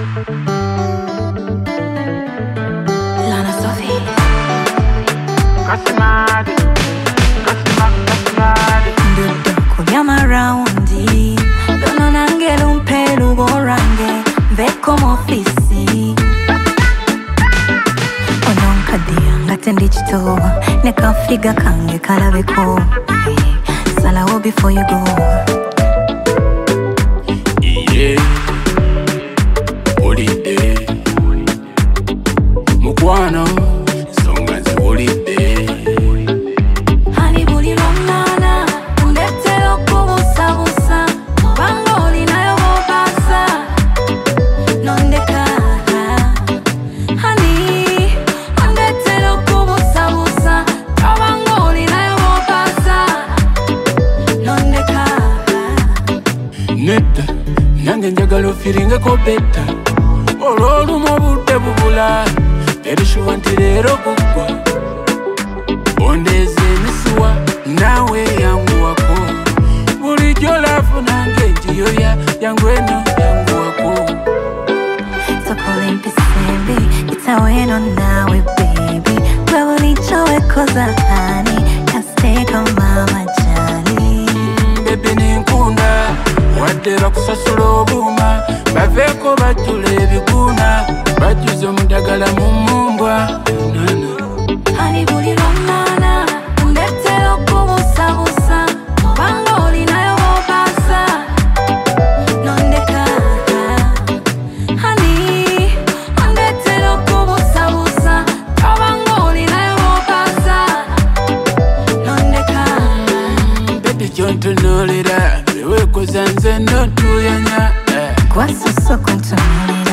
Lana Sophie. Kasimade, Ndudu kunyama raundi Dono nangelu mpelu gorange Veko mofisi Ononkadia ngatendi chito Neka figa kange kalabeko Salawo before you go. yeah. Holiday Mukwano Songa nze holiday Hani buli romana Undetelo kubusa busa Bangoli na yobo basa Nondeka Hani Undetelo kubusa busa Bangoli na yobo basa Nondeka Netta Nange njagala ofiringeko betta Olw'olumu obudde bubula Erishuwa nti leero gugwa Ondeeza emisuwa naawe yanguwako Bulijjo laafu nange njiyoya Yangu eno yanguwako Sokole mpisembi Itaweno nawe baby Gwewuli chowe koza hani Kasteka mama jali Baby ninkunda Wadde bakusasula obuuma Baveeko bajjula ebikuna Bajjuza omudagala mu mmumbwa Hani buli romana Undetelo kubusa busa Banga olinayo bobasa Nondeka Hani Undetelo kubusa busa Banga olinayo bobasa Nondeka Baby kyontunuulira Eweekoza nze nnotuyanya Kwa soso kuntunulira